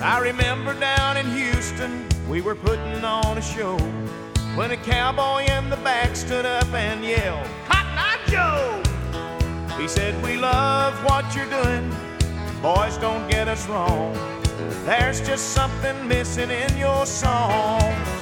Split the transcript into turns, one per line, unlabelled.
I remember down in Houston, we were putting on a show when a cowboy in the back stood up and yelled, "Cotton Eye Joe!" He said, "We love what you're doing. Boys, don't get us wrong. There's just something missing in your song.